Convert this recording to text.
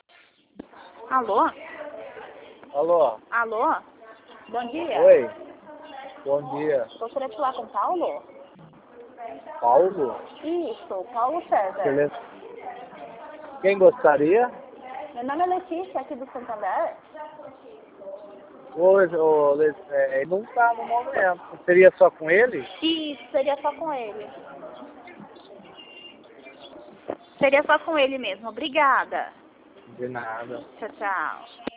Alô? Alô? Alô? Bom dia. Oi. Bom dia. Gostaria de falar com o Paulo? Paulo? Isso, Paulo César. Beleza. Quem gostaria? Meu nome é Letícia, aqui do Santander. Hoje, ele não está no momento. Seria só com ele? Isso, seria só com ele. Seria só com ele mesmo. Obrigada. De nada. Tchau, tchau.